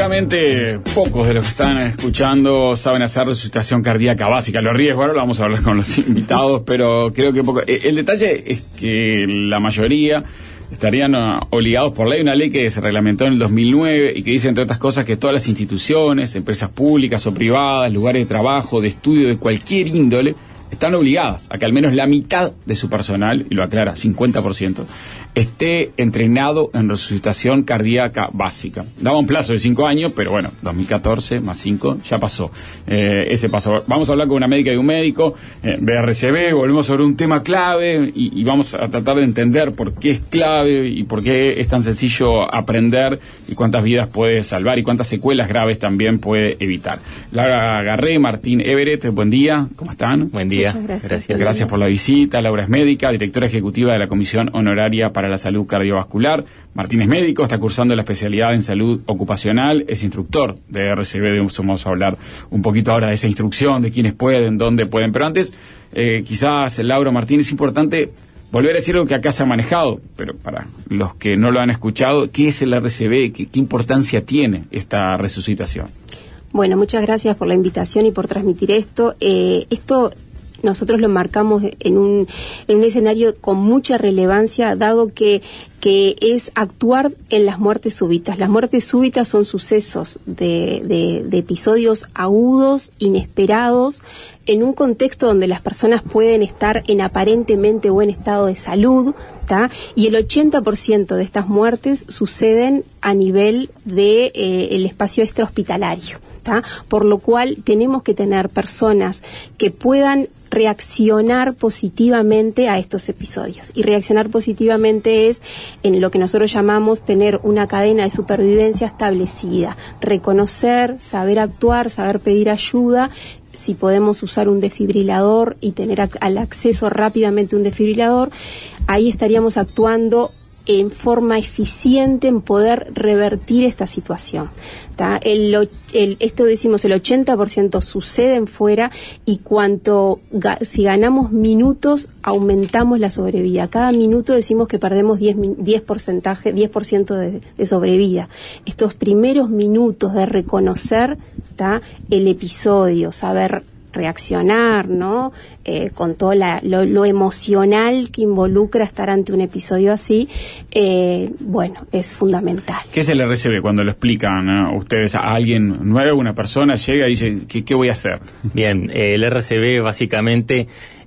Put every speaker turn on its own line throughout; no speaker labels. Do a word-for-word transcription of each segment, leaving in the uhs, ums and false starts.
Seguramente pocos de los que están escuchando saben hacer resucitación cardíaca básica. Los riesgos, ahora lo vamos a hablar con los invitados, pero creo que poco. El detalle es que la mayoría estarían obligados por ley, una ley que se reglamentó en el dos mil nueve y que dice, entre otras cosas, que todas las instituciones, empresas públicas o privadas, lugares de trabajo, de estudio, de cualquier índole, están obligadas a que al menos la mitad de su personal, y lo aclara, cincuenta por ciento, esté entrenado en resucitación cardíaca básica. Daba un plazo de cinco años, pero bueno, dos mil catorce más cinco, ya pasó. Eh, ese paso. Vamos a hablar con una médica y un médico, eh, B R C B, volvemos sobre un tema clave y, y vamos a tratar de entender por qué es clave y por qué es tan sencillo aprender y cuántas vidas puede salvar y cuántas secuelas graves también puede evitar. Laura Garré, Martín Everett, buen día, ¿cómo están?
Buen día.
Gracias.
Gracias. Gracias por la visita. Laura es médica, directora ejecutiva de la Comisión Honoraria para la Salud Cardiovascular. Martín es médico, está cursando la especialidad en salud ocupacional, es instructor de R C B. Vamos a hablar un poquito ahora de esa instrucción, de quiénes pueden, dónde pueden. Pero antes, eh, quizás, Laura, Martín, es importante volver a decir algo que acá se ha manejado, pero para los que no lo han escuchado, ¿qué es el R C B? ¿Qué, qué importancia tiene esta resucitación?
Bueno, muchas gracias por la invitación y por transmitir esto. Eh, esto nosotros lo marcamos en un, en un escenario con mucha relevancia, dado que, que es actuar en las muertes súbitas. Las muertes súbitas son sucesos de, de, de episodios agudos, inesperados, en un contexto donde las personas pueden estar en aparentemente buen estado de salud, ¿tá? Y el ochenta por ciento de estas muertes suceden a nivel de eh, el espacio extrahospitalario, ¿tá? Por lo cual tenemos que tener personas que puedan reaccionar positivamente a estos episodios. Y reaccionar positivamente es en lo que nosotros llamamos tener una cadena de supervivencia establecida, reconocer, saber actuar, saber pedir ayuda. Si podemos usar un desfibrilador y tener al acceso rápidamente a un desfibrilador, ahí estaríamos actuando en forma eficiente en poder revertir esta situación. ¿Tá? El, el, esto decimos, el ochenta por ciento suceden fuera y cuanto ga, si ganamos minutos, aumentamos la sobrevida. Cada minuto decimos que perdemos diez, diez porcentaje, diez por ciento de, de sobrevida. Estos primeros minutos de reconocer, ¿tá?, el episodio, saber reaccionar, ¿no? Eh, con todo la, lo, lo emocional que involucra estar ante un episodio así, eh, bueno, es fundamental.
¿Qué es el R C B cuando lo explican, ¿no?, ustedes a alguien nuevo, una persona llega y dice, ¿qué, qué voy a hacer?
Bien, eh, el R C B básicamente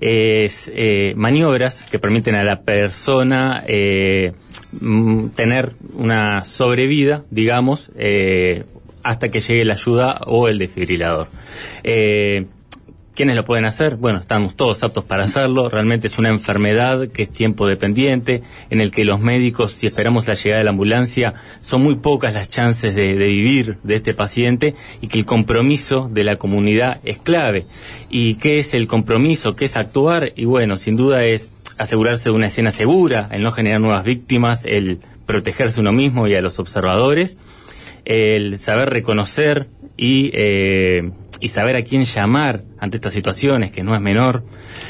es eh, maniobras que permiten a la persona eh, m- tener una sobrevida, digamos, eh, hasta que llegue la ayuda o el desfibrilador. Eh, ¿Quiénes lo pueden hacer? Bueno, estamos todos aptos para hacerlo. Realmente es una enfermedad que es tiempo dependiente, en el que los médicos, si esperamos la llegada de la ambulancia, son muy pocas las chances de, de vivir de este paciente, y que el compromiso de la comunidad es clave. ¿Y qué es el compromiso? ¿Qué es actuar? Y bueno, sin duda es asegurarse de una escena segura, el no generar nuevas víctimas, el protegerse uno mismo y a los observadores, el saber reconocer y... Eh, y saber a quién llamar ante estas situaciones, que no es menor,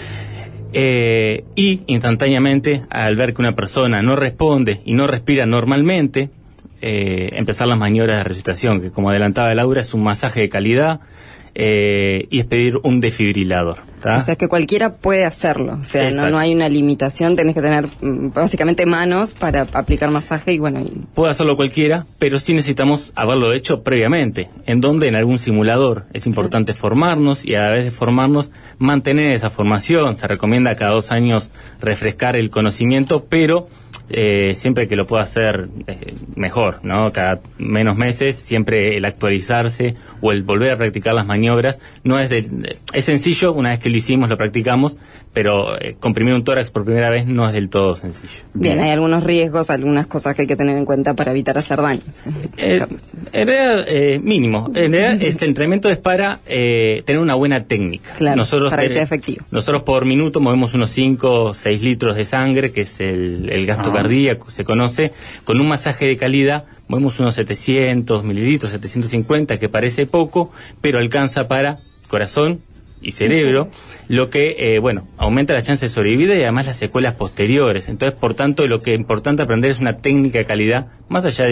eh, y instantáneamente, al ver que una persona no responde y no respira normalmente, eh, empezar las maniobras de resucitación, que, como adelantaba Laura, es un masaje de calidad, eh, y es pedir un desfibrilador, ¿tá?
O sea, que cualquiera puede hacerlo, o sea, no, no hay una limitación, tenés que tener básicamente manos para aplicar masaje y bueno... Y...
Puede hacerlo cualquiera, pero sí necesitamos haberlo hecho previamente, en donde en algún simulador. Es importante sí. formarnos, y a la vez de formarnos, mantener esa formación. Se recomienda cada dos años refrescar el conocimiento, pero eh, siempre que lo pueda hacer eh, mejor, ¿no? Cada menos meses, siempre el actualizarse o el volver a practicar las maniobras. No es de, es sencillo, una vez que lo hicimos, lo practicamos, pero eh, comprimir un tórax por primera vez no es del todo sencillo.
Bien, hay algunos riesgos, algunas cosas que hay que tener en cuenta para evitar hacer daño.
Eh, en realidad, eh, mínimo. En realidad, este entrenamiento es para eh, tener una buena técnica.
Claro,
nosotros
para que
te,
sea efectivo.
Nosotros por minuto movemos unos cinco o seis litros de sangre, que es el, el gasto ah. cardíaco, se conoce. Con un masaje de calidad movemos unos setecientos mililitros, setecientos cincuenta, que parece poco, pero alcanza para corazón y cerebro, lo que, eh, bueno, aumenta la chance de sobrevivir y además las secuelas posteriores. Entonces, por tanto, lo que es importante aprender es una técnica de calidad, más allá de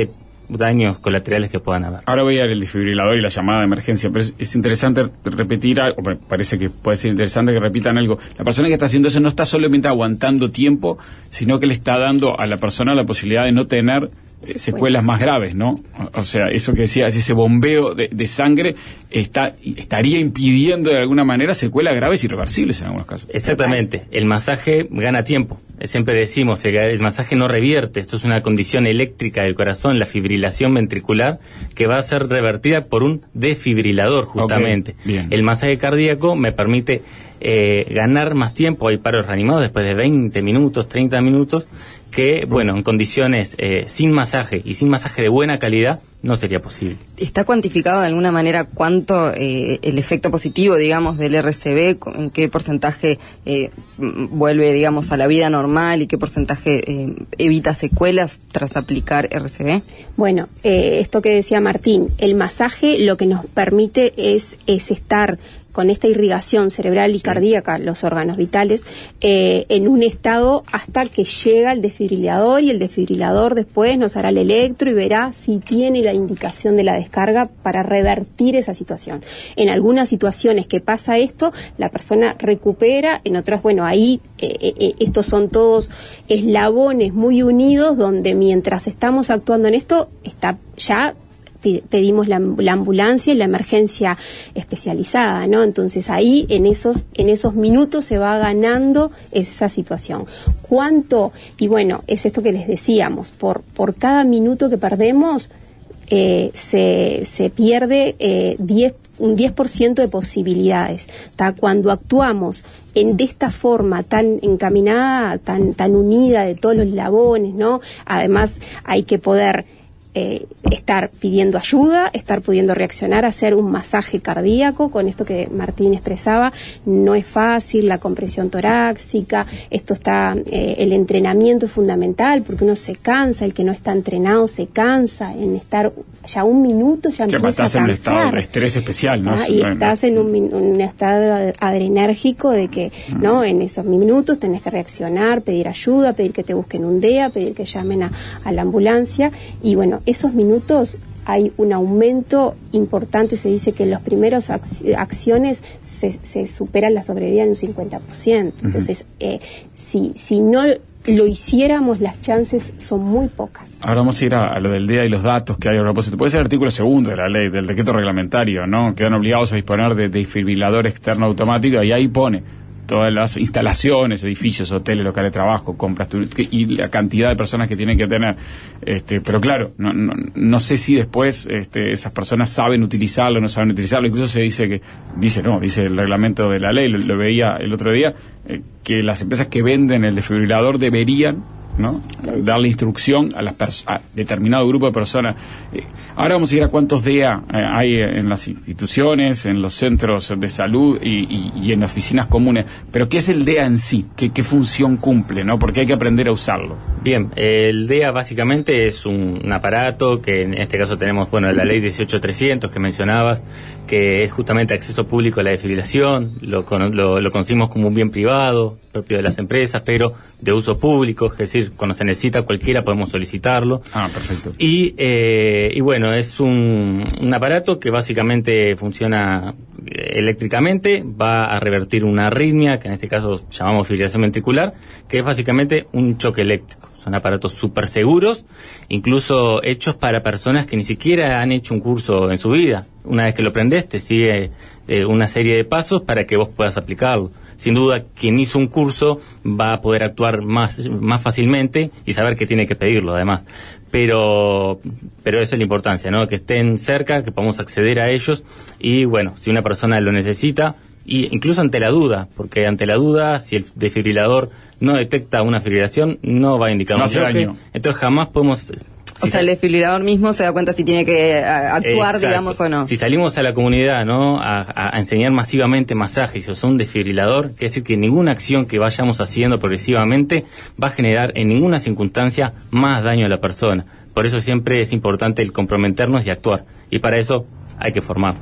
daños colaterales que puedan haber.
Ahora voy a ver el desfibrilador y la llamada de emergencia, pero es, es interesante repetir algo, me parece que puede ser interesante que repitan algo. La persona que está haciendo eso no está solamente aguantando tiempo, sino que le está dando a la persona la posibilidad de no tener eh, secuelas más graves, ¿no? O, o sea, eso que decías, ese bombeo de, de sangre está estaría impidiendo de alguna manera secuelas graves y irreversibles en algunos casos.
Exactamente. El masaje gana tiempo. Siempre decimos, el, el masaje no revierte. Esto es una condición eléctrica del corazón, la fibrilación ventricular, que va a ser revertida por un desfibrilador, justamente. Okay, el masaje cardíaco me permite eh, ganar más tiempo. Hay paros reanimados después de veinte minutos, treinta minutos, que, bueno, en condiciones eh, sin masaje y sin masaje de buena calidad, no sería posible.
¿Está cuantificado de alguna manera cuánto eh, el efecto positivo, digamos, del R C B, en qué porcentaje eh, vuelve, digamos, a la vida normal y qué porcentaje eh, evita secuelas tras aplicar R C B?
Bueno, eh, esto que decía Martín, el masaje lo que nos permite es, es estar con esta irrigación cerebral y sí. cardíaca, los órganos vitales, eh, en un estado hasta que llega el desfibrilador, y el desfibrilador después nos hará el electro y verá si tiene la indicación de la descarga para revertir esa situación. En algunas situaciones que pasa esto, la persona recupera, en otras, bueno, ahí eh, eh, estos son todos eslabones muy unidos, donde mientras estamos actuando en esto, está ya pedimos la, la ambulancia y la emergencia especializada, ¿no? Entonces ahí en esos en esos minutos se va ganando esa situación. ¿Cuánto? Y bueno, es esto que les decíamos, por por cada minuto que perdemos eh, se se pierde eh, diez un diez por ciento de posibilidades. ¿Tá? Cuando actuamos en de esta forma tan encaminada, tan tan unida de todos los eslabones, ¿no? Además hay que poder Eh, estar pidiendo ayuda, estar pudiendo reaccionar, hacer un masaje cardíaco, con esto que Martín expresaba, no es fácil, la compresión torácica, esto está, eh, el entrenamiento es fundamental, porque uno se cansa, el que no está entrenado se cansa, en estar ya un minuto ya empieza a cansar.
Estás en un estado de estrés especial, ¿no?
¿Ah? Y estás en un, un estado adrenérgico de que, mm. ¿no? En esos minutos tenés que reaccionar, pedir ayuda, pedir que te busquen un D E A, pedir que llamen a, a la ambulancia, y bueno, esos minutos hay un aumento importante. Se dice que en las primeras ac- acciones se, se supera la sobrevida en un cincuenta por ciento. Uh-huh. Entonces, eh, si, si no lo hiciéramos, las chances son muy pocas.
Ahora vamos a ir a, a lo del D E A y los datos que hay a propósito. Puede ser el artículo segundo de la ley, del decreto reglamentario, ¿no? Quedan obligados a disponer de desfibrilador externo automático, y ahí pone todas las instalaciones, edificios, hoteles, locales de trabajo, compras y la cantidad de personas que tienen que tener. Este, pero claro, no, no, no sé si después este, esas personas saben utilizarlo, no saben utilizarlo. Incluso se dice que, dice no, dice el reglamento de la ley, lo, lo veía el otro día, eh, que las empresas que venden el desfibrilador deberían, ¿no?, darle instrucción a las pers- a determinado grupo de personas. Eh, ahora vamos a ir a cuántos D E A eh, hay en las instituciones, en los centros de salud y, y, y en oficinas comunes. Pero ¿qué es el D E A en sí? ¿Qué, qué función cumple, no? Porque hay que aprender a usarlo.
Bien, el D E A básicamente es un, un aparato que en este caso tenemos, bueno, la ley dieciocho trescientos que mencionabas, que es justamente acceso público a la desfibrilación. Lo, lo, lo concebimos como un bien privado, propio de las empresas, pero de uso público, es decir, cuando se necesita cualquiera podemos solicitarlo.
Ah, perfecto.
Y, eh, y bueno, es un, un aparato que básicamente funciona eléctricamente, va a revertir una arritmia, que en este caso llamamos fibrilación ventricular, que es básicamente un choque eléctrico. Son aparatos súper seguros, incluso hechos para personas que ni siquiera han hecho un curso en su vida. Una vez que lo prendes, te sigue eh, una serie de pasos para que vos puedas aplicarlo. Sin duda, quien hizo un curso va a poder actuar más, más fácilmente y saber que tiene que pedirlo, además. Pero, pero eso es la importancia, ¿no? Que estén cerca, que podamos acceder a ellos. Y bueno, si una persona lo necesita, y incluso ante la duda, porque ante la duda, si el desfibrilador no detecta una fibrilación, no va a indicar un choque. Entonces jamás podemos...
O sea, el desfibrilador mismo se da cuenta si tiene que a, actuar, exacto, digamos, o no.
Si salimos a la comunidad, ¿no?, a, a, a enseñar masivamente masajes, o sea, un desfibrilador, quiere decir que ninguna acción que vayamos haciendo progresivamente va a generar en ninguna circunstancia más daño a la persona. Por eso siempre es importante el comprometernos y actuar. Y para eso hay que formarnos.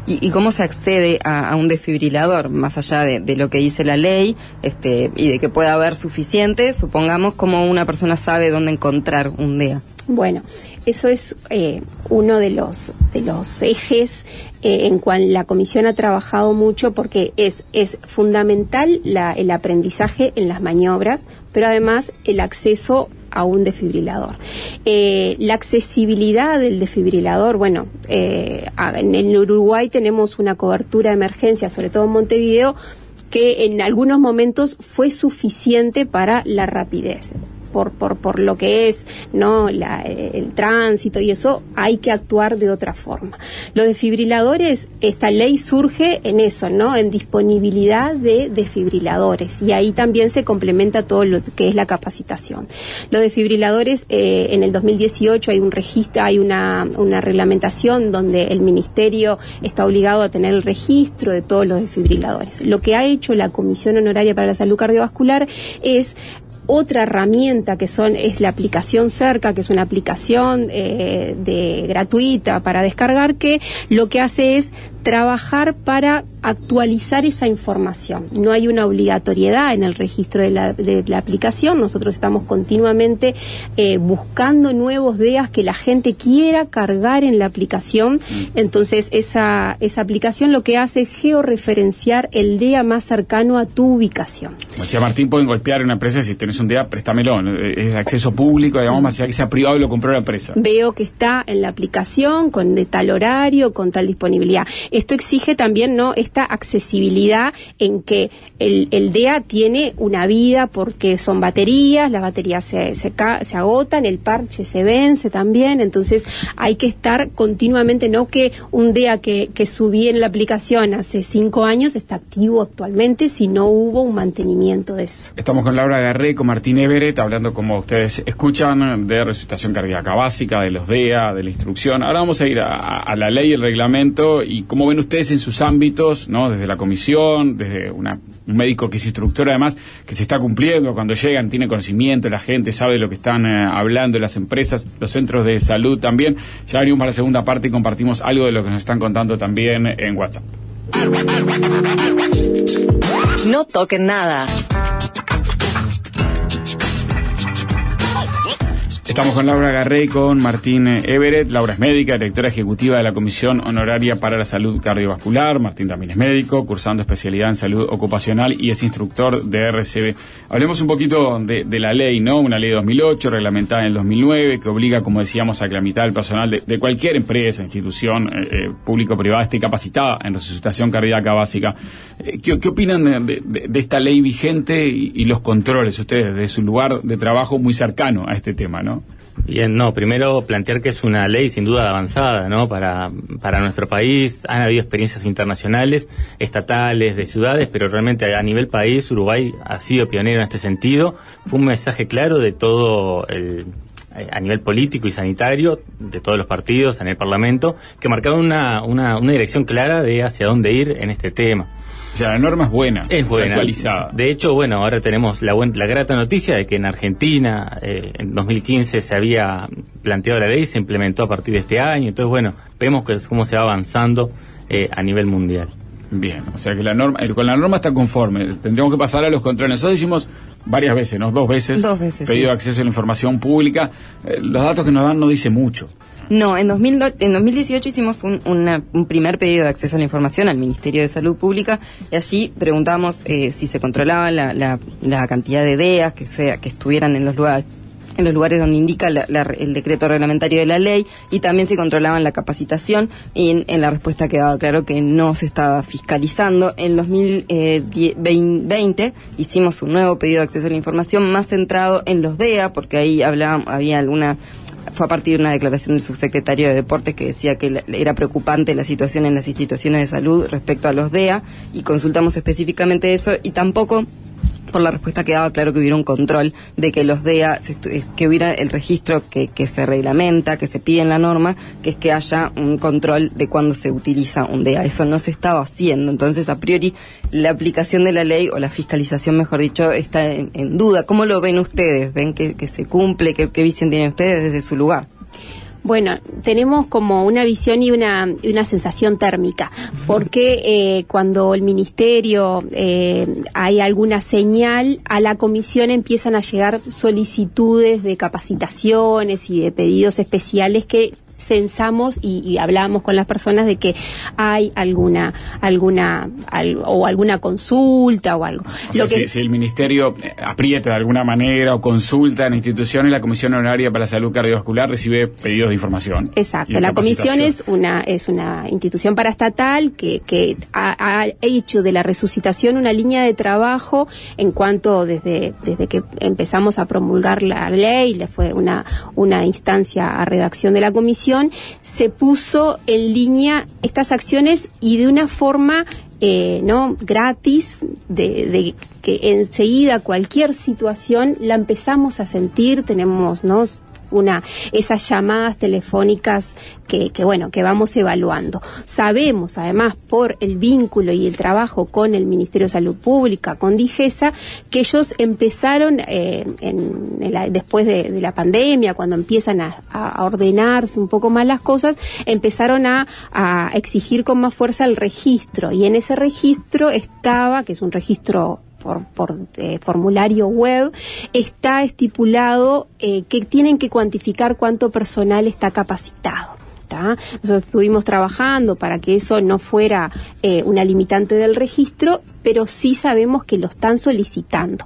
¿Y, y cómo se accede a, a un desfibrilador? Más allá de, de lo que dice la ley, este, y de que pueda haber suficiente, supongamos, ¿cómo una persona sabe dónde encontrar un D E A?
Bueno, eso es eh, uno de los de los ejes eh, en cual la comisión ha trabajado mucho, porque es es fundamental la, el aprendizaje en las maniobras, pero además el acceso a un desfibrilador. Eh, la accesibilidad del desfibrilador, bueno, eh, en el Uruguay tenemos una cobertura de emergencia, sobre todo en Montevideo, que en algunos momentos fue suficiente para la rapidez. Por, por, por lo que es, ¿no?, la, el tránsito y eso, hay que actuar de otra forma. Los desfibriladores, esta ley surge en eso, ¿no?, en disponibilidad de desfibriladores, y ahí también se complementa todo lo que es la capacitación. Los desfibriladores, eh, en el dos mil dieciocho hay un registro, hay una, una reglamentación donde el Ministerio está obligado a tener el registro de todos los desfibriladores. Lo que ha hecho la Comisión Honoraria para la Salud Cardiovascular es otra herramienta, que son es la aplicación Cerca, que es una aplicación eh, de gratuita para descargar, que lo que hace es trabajar para actualizar esa información. No hay una obligatoriedad en el registro de la, de la aplicación. Nosotros estamos continuamente eh, buscando nuevos D E As que la gente quiera cargar en la aplicación. Entonces esa, esa aplicación lo que hace es georreferenciar el D E A más cercano a tu ubicación.
Como decía Martín, pueden golpear una empresa: si tenés un D E A, préstamelo. Es acceso público, digamos, más allá que sea privado y lo compró la empresa.
Veo que está en la aplicación con de tal horario, con tal disponibilidad. Esto exige también, ¿no?, esta accesibilidad en que el, el D E A tiene una vida, porque son baterías, las baterías se, se, se agotan, el parche se vence también, entonces hay que estar continuamente, no que un D E A que, que subí en la aplicación hace cinco años está activo actualmente si no hubo un mantenimiento de eso.
Estamos con Laura Garré, con Martín Everett, hablando, como ustedes escuchan, de resucitación cardíaca básica, de los D E A, de la instrucción. Ahora vamos a ir a, a la ley y el reglamento, y cómo ven ustedes en sus ámbitos, ¿no?, desde la comisión, desde una, un médico que es instructor, además, que se está cumpliendo cuando llegan, tiene conocimiento, la gente sabe de lo que están eh, hablando, las empresas, los centros de salud también. Ya venimos para la segunda parte y compartimos algo de lo que nos están contando también en WhatsApp.
No toquen nada.
Estamos con Laura Garré y con Martín Everett. Laura es médica, directora ejecutiva de la Comisión Honoraria para la Salud Cardiovascular. Martín también es médico, cursando especialidad en salud ocupacional y es instructor de R C B. Hablemos un poquito de, de la ley, ¿no? Una ley de dos mil ocho, reglamentada en el dos mil nueve, que obliga, como decíamos, a que la mitad del personal de, de cualquier empresa, institución, eh, eh, público o privada, esté capacitada en resucitación cardíaca básica. Eh, ¿qué, ¿Qué opinan de, de, de esta ley vigente y, y los controles, ustedes, de su lugar de trabajo muy cercano a este tema, ¿no?
Bien, no, primero plantear que es una ley sin duda avanzada, ¿no?, para, para nuestro país. Han habido experiencias internacionales, estatales, de ciudades, pero realmente a nivel país, Uruguay ha sido pionero en este sentido. Fue un mensaje claro de todo el, a nivel político y sanitario, de todos los partidos en el Parlamento, que marcaba una, una, una dirección clara de hacia dónde ir en este tema.
O sea, la norma es buena,
es buena,
actualizada.
De hecho, bueno, ahora tenemos la, buen, la grata noticia de que en Argentina, eh, en dos mil quince se había planteado la ley, se implementó a partir de este año. Entonces, bueno, vemos que es cómo se va avanzando eh, a nivel mundial.
Bien, o sea que la norma, con la norma está conforme. Tendríamos que pasar a los controles. Nosotros hicimos varias veces, ¿no? Dos veces.
Dos veces.
Pedido
sí.
de acceso a la información pública. Eh, los datos que nos dan no dicen mucho.
No, en, dos mil, en dos mil dieciocho hicimos un, una, un primer pedido de acceso a la información al Ministerio de Salud Pública, y allí preguntamos eh, si se controlaba la, la, la cantidad de D E As que, sea, que estuvieran en los lugares en los lugares donde indica la, la, el decreto reglamentario de la ley, y también se controlaban la capacitación, y en, en la respuesta quedaba claro que no se estaba fiscalizando. En dos mil veinte hicimos un nuevo pedido de acceso a la información más centrado en los D E A, porque ahí hablaba, había alguna... Fue a partir de una declaración del subsecretario de Deportes que decía que la, era preocupante la situación en las instituciones de salud respecto a los D E A, y consultamos específicamente eso, y tampoco por la respuesta quedaba claro que hubiera un control de que los D E A, que hubiera el registro que, que se reglamenta, que se pide en la norma, que es que haya un control de cuándo se utiliza un D E A. Eso no se estaba haciendo, entonces a priori la aplicación de la ley, o la fiscalización mejor dicho, está en, en duda. ¿Cómo lo ven ustedes? ¿Ven que, que se cumple? ¿Qué, qué visión tienen ustedes desde su lugar?
Bueno, tenemos como una visión y una, y una sensación térmica, porque eh, cuando el ministerio eh, hay alguna señal, a la comisión empiezan a llegar solicitudes de capacitaciones y de pedidos especiales que censamos y, y hablamos con las personas de que hay alguna alguna al, o alguna consulta o algo.
O sea,
Lo que,
si, si el ministerio aprieta de alguna manera o consulta en instituciones, la Comisión Honoraria para la Salud Cardiovascular recibe pedidos de información.
Exacto, la comisión es una es una institución paraestatal que, que ha, ha hecho de la resucitación una línea de trabajo en cuanto desde desde que empezamos a promulgar la ley, le fue una una instancia a redacción de la comisión, se puso en línea estas acciones y de una forma eh, no gratis, de, de que enseguida cualquier situación la empezamos a sentir, tenemos no una esas llamadas telefónicas que, que bueno que vamos evaluando. Sabemos además por el vínculo y el trabajo con el Ministerio de Salud Pública, con DIGESA, que ellos empezaron eh, en, en la, después de, de la pandemia, cuando empiezan a, a ordenarse un poco más las cosas, empezaron a, a exigir con más fuerza el registro, y en ese registro estaba, que es un registro por, por eh, formulario web, está estipulado eh, que tienen que cuantificar cuánto personal está capacitado. ¿Tá? Nosotros estuvimos trabajando para que eso no fuera eh, una limitante del registro, pero sí sabemos que lo están solicitando.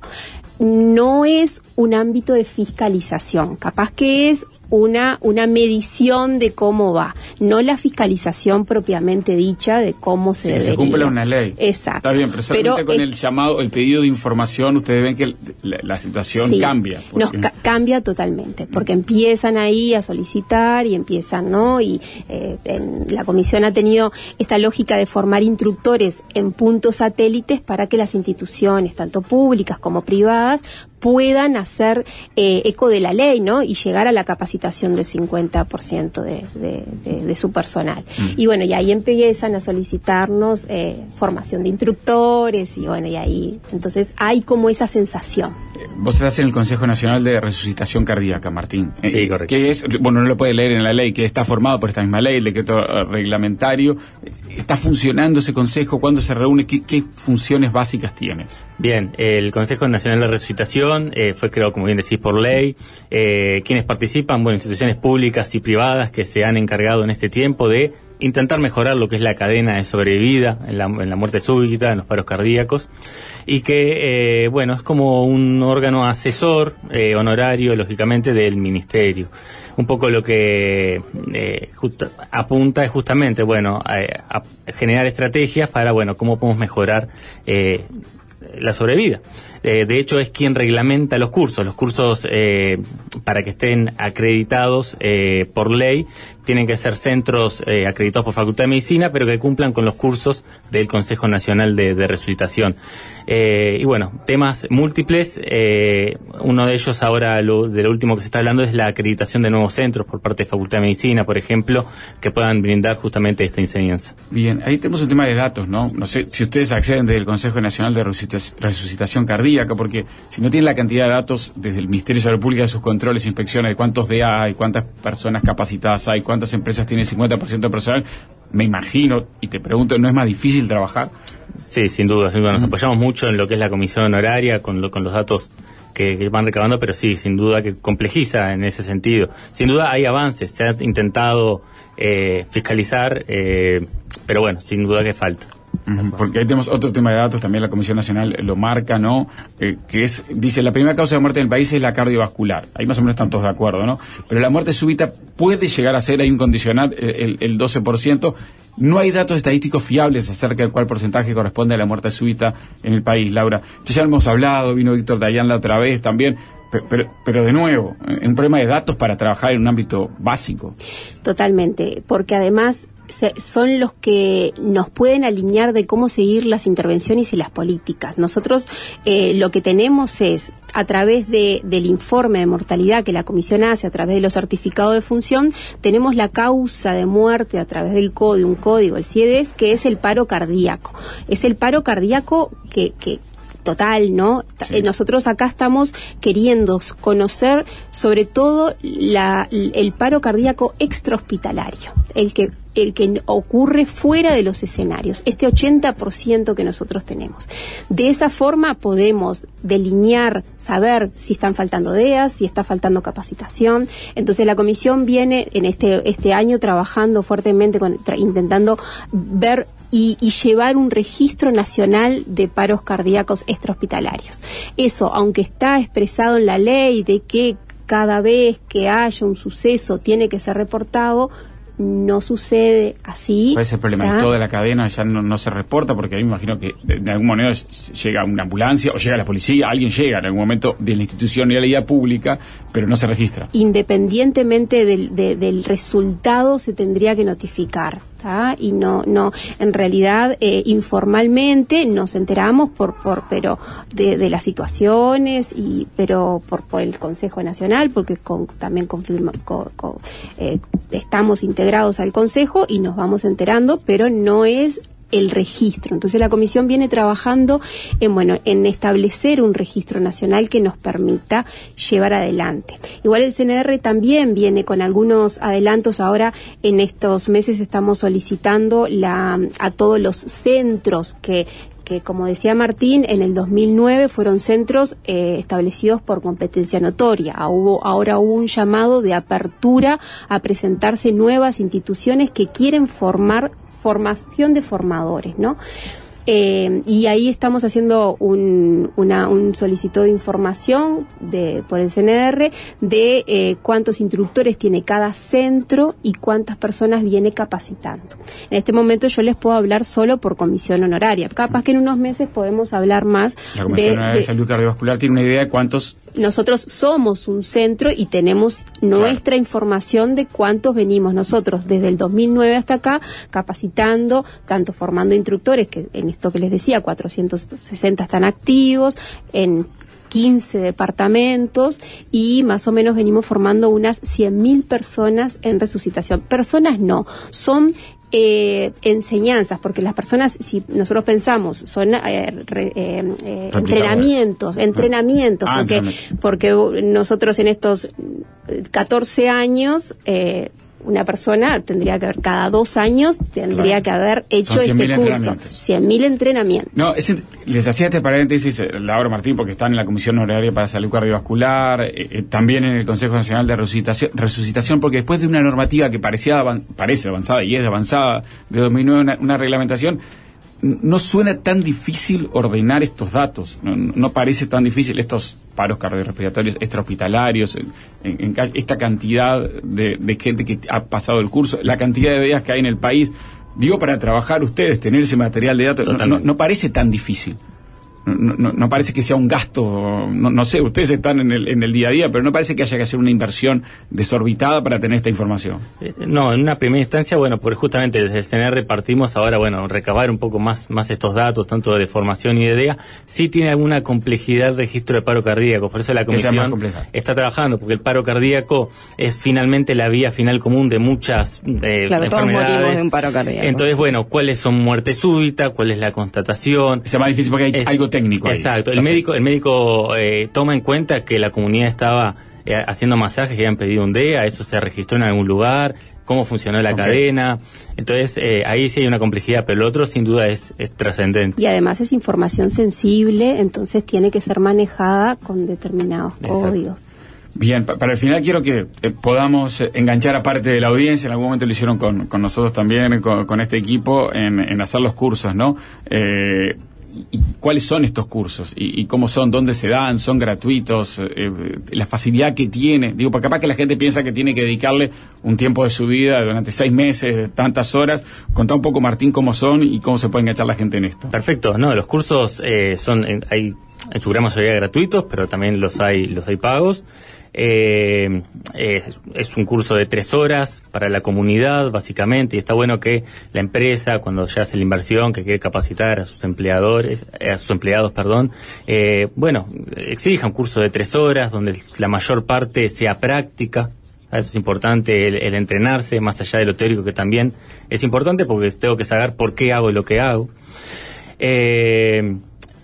No es un ámbito de fiscalización, capaz que es una una medición de cómo va, no la fiscalización propiamente dicha de cómo se
sí,
debería.
Se cumple una ley.
Exacto.
Está bien, pero solamente
pero
con
es,
el llamado, el pedido de información, ustedes ven que el, la, la situación
sí,
cambia. Porque...
Nos ca- cambia totalmente, porque empiezan ahí a solicitar y empiezan, ¿no? Y eh, en, la comisión ha tenido esta lógica de formar instructores en puntos satélites para que las instituciones, tanto públicas como privadas, puedan hacer eh, eco de la ley, ¿no? Y llegar a la capacitación del cincuenta por ciento de, de, de, de su personal. Mm. Y bueno, y ahí empiezan a solicitarnos eh, formación de instructores y bueno, y ahí, entonces hay como esa sensación.
Vos estás en el Consejo Nacional de Resucitación Cardíaca, Martín.
Sí,
eh,
correcto.
Que es, bueno, no lo puede leer en la ley, que está formado por esta misma ley, el decreto reglamentario. ¿Está funcionando ese consejo? ¿Cuándo se reúne? ¿Qué, qué funciones básicas tiene?
Bien, el Consejo Nacional de Resucitación eh, fue creado, como bien decís, por ley. Eh, quienes participan, bueno, instituciones públicas y privadas que se han encargado en este tiempo de intentar mejorar lo que es la cadena de sobrevida en la, en la muerte súbita, en los paros cardíacos, y que, eh, bueno, es como un órgano asesor, eh, honorario, lógicamente, del Ministerio. Un poco lo que eh, justa, apunta es justamente, bueno, a, a generar estrategias para, bueno, cómo podemos mejorar eh, la sobrevida. Eh, de hecho, es quien reglamenta los cursos. Los cursos, eh, para que estén acreditados eh, por ley, tienen que ser centros eh, acreditados por Facultad de Medicina, pero que cumplan con los cursos del Consejo Nacional de, de Resucitación. Eh, y bueno, temas múltiples. Eh, uno de ellos ahora, lo, de lo último que se está hablando, es la acreditación de nuevos centros por parte de Facultad de Medicina, por ejemplo, que puedan brindar justamente esta enseñanza.
Bien, ahí tenemos un tema de datos, ¿no? No sé si ustedes acceden desde el Consejo Nacional de Resucitación Cardíaca, porque si no tienen la cantidad de datos desde el Ministerio de Salud Pública de sus controles e inspecciones de cuántos D A hay, cuántas personas capacitadas hay, cuántas empresas tienen cincuenta por ciento de personal, me imagino, y te pregunto, ¿no es más difícil trabajar?
Sí, sin duda, sin duda. Nos mm. apoyamos mucho en lo que es la comisión honoraria, con, lo, con los datos que, que van recabando, pero sí, sin duda que complejiza en ese sentido. Sin duda hay avances, se ha intentado eh, fiscalizar, eh, pero bueno, sin duda que falta.
Porque ahí tenemos otro tema de datos, también la Comisión Nacional lo marca, ¿no? Eh, que es, dice, la primera causa de muerte en el país es la cardiovascular. Ahí más o menos están todos de acuerdo, ¿no? Pero la muerte súbita puede llegar a ser, hay un condicional, el, el doce por ciento. No hay datos estadísticticos fiables acerca de cuál porcentaje corresponde a la muerte súbita en el país, Laura. Esto ya lo hemos hablado, vino Víctor Dayan la otra vez también. Pero, pero de nuevo, un problema de datos para trabajar en un ámbito básico.
Totalmente, porque además se, son los que nos pueden alinear de cómo seguir las intervenciones y las políticas. Nosotros eh, lo que tenemos es, a través de, del informe de mortalidad que la Comisión hace, a través de los certificados de función, tenemos la causa de muerte a través del código, un código, el C I E D E S, que es el paro cardíaco. Es el paro cardíaco que... que total, ¿no? Sí. Eh, nosotros acá estamos queriendo conocer sobre todo la, el paro cardíaco extrahospitalario, el que el que ocurre fuera de los escenarios, este ochenta por ciento que nosotros tenemos. De esa forma podemos delinear, saber si están faltando D E A S, si está faltando capacitación. Entonces la comisión viene en este este año trabajando fuertemente, con, tra, intentando ver Y, y llevar un registro nacional de paros cardíacos extrahospitalarios. Eso, aunque está expresado en la ley de que cada vez que haya un suceso tiene que ser reportado, no sucede así.
¿Cuál es el problema? ¿está? Y toda la cadena ya no, no se reporta, porque ahí me imagino que de, de algún momento llega una ambulancia o llega la policía, alguien llega en algún momento de la institucionalidad pública, pero no se registra.
Independientemente del, de, del resultado se tendría que notificar. ¿tá? Y no, no, en realidad eh, informalmente nos enteramos por, por, pero de, de las situaciones y, pero por, por el Consejo Nacional, porque con, también confirma, con, con, eh, estamos integrados al Consejo y nos vamos enterando, pero no es el registro. Entonces la comisión viene trabajando en, bueno, en establecer un registro nacional que nos permita llevar adelante. Igual el C N R también viene con algunos adelantos. Ahora en estos meses estamos solicitando la, a todos los centros que que, como decía Martín, en el dos mil nueve fueron centros eh, establecidos por competencia notoria. Ah, hubo, ahora hubo un llamado de apertura a presentarse nuevas instituciones que quieren formar formación de formadores, ¿no? Eh, y ahí estamos haciendo un, una, un solicitado de información de, por el C N R de eh, cuántos instructores tiene cada centro y cuántas personas viene capacitando. En este momento yo les puedo hablar solo por comisión honoraria. Capaz que en unos meses podemos hablar más.
La Comisión de, Honoraria de, de Salud Cardiovascular tiene una idea de cuántos...
Nosotros somos un centro y tenemos nuestra claro. información de cuántos venimos nosotros desde el dos mil nueve hasta acá capacitando, tanto formando instructores, que en esto que les decía, cuatrocientos sesenta están activos, en quince departamentos, y más o menos venimos formando unas cien mil personas en resucitación. Personas no, son... Eh, enseñanzas, porque las personas, si nosotros pensamos, son eh, re, eh, eh, entrenamientos, entrenamientos, ah, porque, porque nosotros en estos catorce años, eh, una persona tendría que haber, cada dos años, tendría claro. que haber hecho este curso. cien mil entrenamientos.
No, ese, les hacía este paréntesis, Laura Martín, porque están en la Comisión Honoraria para Salud Cardiovascular, eh, eh, también en el Consejo Nacional de Resucitación, Resucitación, porque después de una normativa que parecía avan, parece avanzada y es avanzada, de dos mil nueve, una, una reglamentación, no suena tan difícil ordenar estos datos, no, no parece tan difícil estos paros cardiorrespiratorios extrahospitalarios, en, en, en esta cantidad de, de gente que ha pasado el curso, la cantidad de D E A S que hay en el país. Digo, para trabajar ustedes, tener ese material de datos, no, no, no parece tan difícil. No, no, no parece que sea un gasto, no, no sé, ustedes están en el, en el día a día, pero no parece que haya que hacer una inversión desorbitada para tener esta información.
Eh, no, en una primera instancia, bueno, porque justamente desde el C N R partimos ahora, bueno, recabar un poco más, más estos datos, tanto de formación y de D E A. Sí tiene alguna complejidad el registro de paro cardíaco, por eso la comisión está trabajando, porque el paro cardíaco es finalmente la vía final común de muchas eh,
claro,
enfermedades.
Todos morimos de un paro cardíaco.
Entonces, bueno, ¿cuáles son muerte súbita? ¿Cuál es la constatación?
Es más difícil porque hay es, algo técnico ahí.
Exacto, el médico, el médico eh, toma en cuenta que la comunidad estaba eh, haciendo masajes que habían pedido un D E A, eso se registró en algún lugar, cómo funcionó la okay. cadena, entonces eh, ahí sí hay una complejidad, pero lo otro sin duda es, es trascendente.
Y además es información sensible, entonces tiene que ser manejada con determinados Exacto. códigos.
Bien, pa para el final quiero que eh, podamos eh, enganchar a parte de la audiencia, en algún momento lo hicieron con, con nosotros también, con, con este equipo, en, en hacer los cursos, ¿no? Eh, ¿Y cuáles son estos cursos? ¿Y, y cómo son? ¿Dónde se dan? ¿Son gratuitos? Eh, ¿La facilidad que tiene? Digo, porque capaz que la gente piensa que tiene que dedicarle un tiempo de su vida durante seis meses, tantas horas. Contá un poco, Martín, cómo son y cómo se puede enganchar la gente en esto.
Perfecto. No, los cursos eh, son, hay en su gran mayoría gratuitos, pero también los hay, los hay pagos. Eh, eh, es un curso de tres horas para la comunidad, básicamente, y está bueno que la empresa, cuando ya hace la inversión, que quiere capacitar a sus empleadores, eh, a sus empleados, perdón, eh, bueno, exija un curso de tres horas, donde la mayor parte sea práctica. Eso es importante, el, el entrenarse, más allá de lo teórico, que también es importante, porque tengo que saber por qué hago lo que hago. Eh,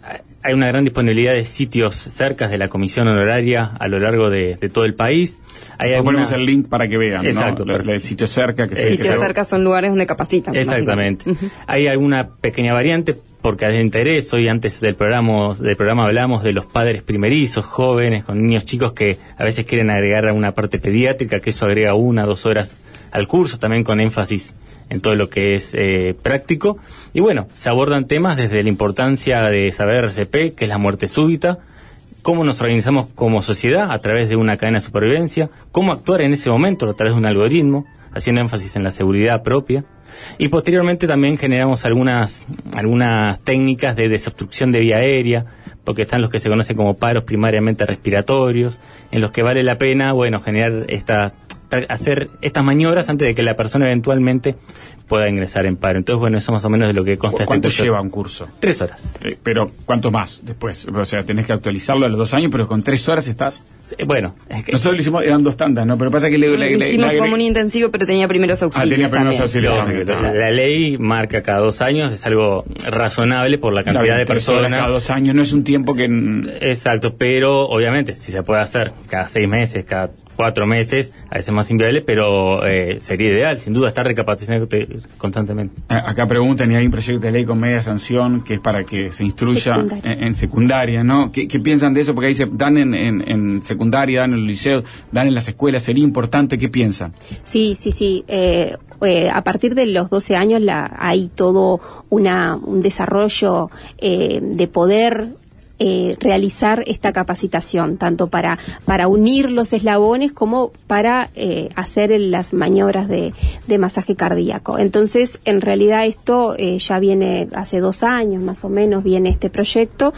hay una gran disponibilidad de sitios cercas de la comisión honoraria a lo largo de, de todo el país. Hay alguna...
Ponemos el link para que vean,
Exacto,
¿no? El sitio cerca. Que
el sitio cerca son lugares donde capacitan.
Exactamente. Hay alguna pequeña variante, porque de interés, hoy antes del programa, del programa hablamos de los padres primerizos, jóvenes, con niños chicos que a veces quieren agregar una parte pediátrica, que eso agrega una, dos horas al curso, también con énfasis en todo lo que es eh, práctico. Y bueno, se abordan temas desde la importancia de saber R C P, que es la muerte súbita, cómo nos organizamos como sociedad a través de una cadena de supervivencia, cómo actuar en ese momento a través de un algoritmo, haciendo énfasis en la seguridad propia. Y posteriormente también generamos algunas, algunas técnicas de desobstrucción de vía aérea, porque están los que se conocen como paros primariamente respiratorios, en los que vale la pena, bueno, generar esta, hacer estas maniobras antes de que la persona eventualmente pueda ingresar en paro. Entonces, bueno, eso más o menos de lo que consta.
¿Cuánto
este
lleva un curso?
Tres horas.
Eh, pero, ¿cuánto más después? O sea, tenés que actualizarlo a los dos años, pero con tres horas estás...
Sí, bueno, es que...
Nosotros lo hicimos, eran dos tandas, ¿no? Pero pasa que... Le, le, le,
hicimos
le,
como un intensivo, pero tenía primeros auxilios.
Ah, tenía primeros auxilios.
La, la ley marca cada dos años, es algo razonable por la cantidad claro, de personas.
Cada dos años no es un tiempo que...
Exacto, pero obviamente, si se puede hacer cada seis meses, cada cuatro meses, a veces más inviable, pero eh, sería ideal, sin duda, estar recapacitando constantemente.
Acá preguntan, y hay un proyecto de ley con media sanción que es para que se instruya secundaria. En, en secundaria, ¿no? ¿Qué, ¿Qué piensan de eso? Porque ahí se dan en, en, en secundaria, dan en el liceo, dan en las escuelas, sería importante, ¿qué piensan?
Sí, sí, sí. Eh, eh, a partir de los doce años la, hay todo una, un desarrollo eh, de poder Eh, realizar esta capacitación, tanto para para unir los eslabones como para eh, hacer el, las maniobras de, de masaje cardíaco. Entonces, en realidad esto eh, ya viene hace dos años más o menos, viene este proyecto,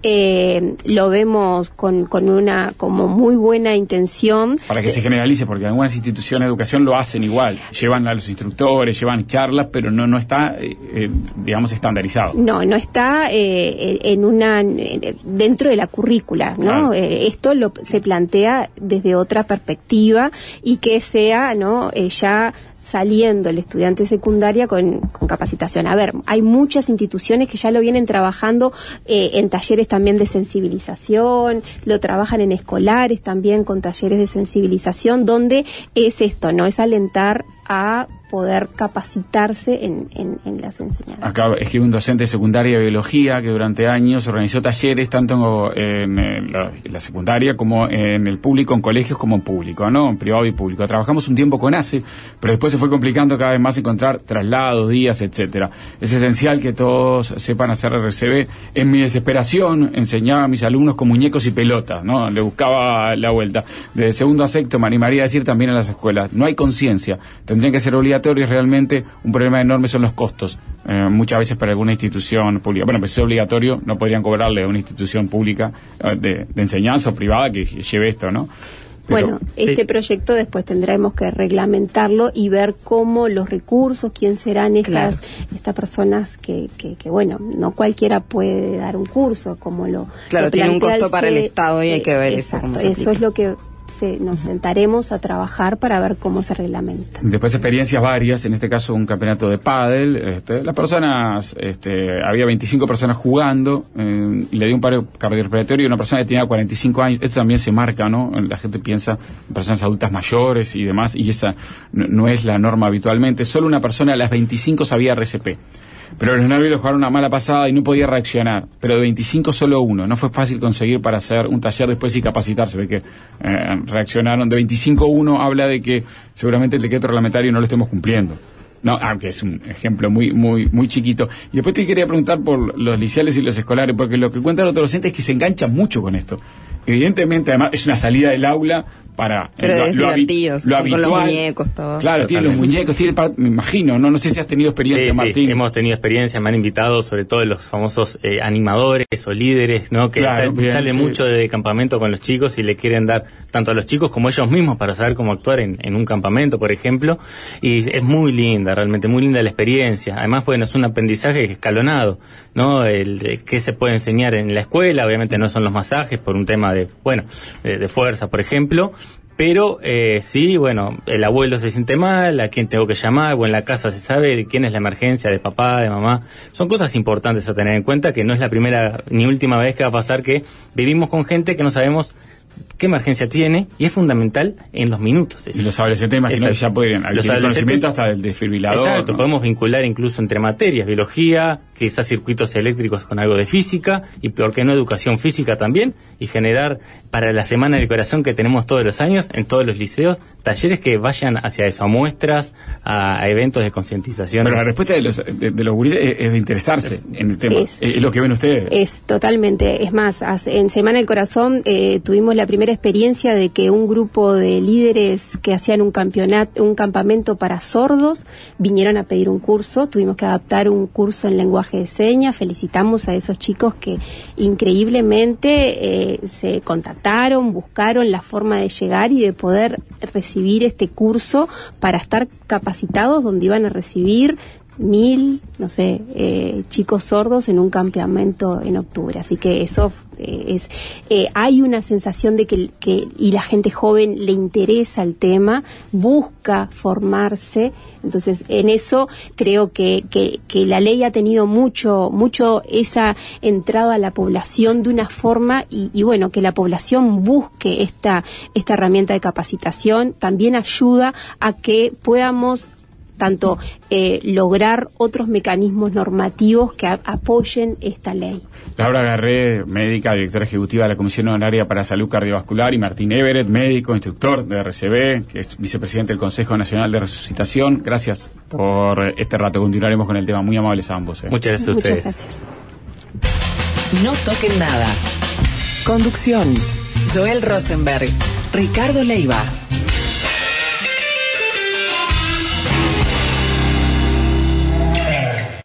eh, lo vemos con, con una como muy buena intención.
Para que se generalice, porque algunas instituciones de educación lo hacen igual, llevan a los instructores, llevan charlas, pero no, no está, eh, eh, digamos, estandarizado.
No, no está eh, en una... En, dentro de la currícula, ¿no? Claro. Eh, esto lo, se plantea desde otra perspectiva y que sea, ¿no? Eh, ya saliendo el estudiante secundaria con, con capacitación. A ver, hay muchas instituciones que ya lo vienen trabajando eh, en talleres también de sensibilización, lo trabajan en escolares también con talleres de sensibilización, donde es esto, ¿no? Es alentar a poder capacitarse en, en, en las enseñanzas.
Acá escribe un docente de secundaria de biología que durante años organizó talleres tanto en, en, la, en la secundaria como en el público, en colegios como en público, ¿no? En privado y público. Trabajamos un tiempo con A C E, pero después se fue complicando cada vez más encontrar traslados, días, etcétera. Es esencial que todos sepan hacer R C B. En mi desesperación enseñaba a mis alumnos con muñecos y pelotas, ¿no? Le buscaba la vuelta. De segundo a sexto me animaría a decir también en las escuelas, no hay conciencia, tendrían que ser obligatorios. Realmente un problema enorme son los costos, eh, muchas veces para alguna institución pública. Bueno, pues si es obligatorio, no podrían cobrarle a una institución pública eh, de, de enseñanza o privada que lleve esto, ¿no?
Pero, bueno, este sí. proyecto después tendremos que reglamentarlo y ver cómo los recursos, quién serán estas claro. estas personas que, que, que, bueno, no cualquiera puede dar un curso, como lo
Claro,
lo
tiene un costo
el
para el Estado y hay que ver
eh,
eso
exacto,
cómo se
eso es lo que se, nos sentaremos a trabajar para ver cómo se reglamenta.
Después experiencias varias, en este caso un campeonato de pádel, este, las personas, este, había veinticinco personas jugando, eh, y le dio un paro cardiorrespiratorio y una persona que tenía cuarenta y cinco años, esto también se marca, ¿no? La gente piensa en personas adultas mayores y demás, y esa no, no es la norma habitualmente, solo una persona a las veinticinco sabía R C P. Pero los nervios le jugaron una mala pasada y no podía reaccionar. Pero de veinticinco solo uno. No fue fácil conseguir para hacer un taller después y capacitarse. Ve que eh, reaccionaron. De veinticinco uno habla de que seguramente el decreto reglamentario no lo estemos cumpliendo. No, aunque es un ejemplo muy muy muy chiquito. Y después te quería preguntar por los liceales y los escolares, porque lo que cuentan otros docentes es que se enganchan mucho con esto. Evidentemente, además, es una salida del aula para
pero
eh,
es
lo,
divertido,
lo
con los muñecos, todo.
Claro, tiene los muñecos, tiene par... me imagino, no no sé si has tenido experiencia,
sí,
Martín.
Sí, hemos tenido experiencia, me han invitado sobre todo los famosos eh, animadores o líderes, ¿no? Que
claro,
sal,
bien,
sale
sí.
mucho de campamento con los chicos y le quieren dar tanto a los chicos como a ellos mismos para saber cómo actuar en, en un campamento, por ejemplo, y es muy linda, realmente muy linda la experiencia. Además, bueno, es un aprendizaje escalonado, ¿no? El de qué se puede enseñar en la escuela, obviamente no son los masajes por un tema de, bueno, de, de fuerza, por ejemplo, Pero eh, sí, bueno, el abuelo se siente mal, a quién tengo que llamar, o en la casa se sabe de quién es la emergencia, de papá, de mamá. Son cosas importantes a tener en cuenta, que no es la primera ni última vez que va a pasar que vivimos con gente que no sabemos qué emergencia tiene, y es fundamental en los minutos.
Y los adolescentes, imagino que ya pueden adquirir conocimiento hasta del desfibrilador.
Exacto,
¿no?
Podemos vincular incluso entre materias, biología, quizás circuitos eléctricos con algo de física, y por qué no educación física también, y generar para la Semana del Corazón que tenemos todos los años, en todos los liceos, talleres que vayan hacia eso, a muestras, a, a eventos de concientización.
Pero la respuesta de los, de, de los gurises es, es de interesarse en el tema. Es, es lo que ven ustedes.
Es totalmente. Es más, en Semana del Corazón eh, tuvimos la primera experiencia de que un grupo de líderes que hacían un campeonato, un campamento para sordos, vinieron a pedir un curso. Tuvimos que adaptar un curso en lenguaje de señas. Felicitamos a esos chicos que increíblemente eh, se contactaron, buscaron la forma de llegar y de poder recibir este curso para estar capacitados, donde iban a recibir mil, no sé, eh, chicos sordos en un campamento en octubre. Así que eso eh, es, eh, hay una sensación de que, que, y la gente joven le interesa el tema, busca formarse. Entonces, en eso creo que, que, que la ley ha tenido mucho, mucho esa entrada a la población de una forma, y, y bueno, que la población busque esta, esta herramienta de capacitación también ayuda a que podamos tanto eh, lograr otros mecanismos normativos que a, apoyen esta ley.
Laura Garré, médica, directora ejecutiva de la Comisión Honoraria para Salud Cardiovascular, y Martín Everett, médico, instructor de R C B, que es vicepresidente del Consejo Nacional de Resucitación. Gracias por este rato. Continuaremos con el tema. Muy amables a ambos. ¿eh?
Muchas gracias a ustedes.
Muchas gracias.
No toquen nada. Conducción: Joel Rosenberg, Ricardo Leiva.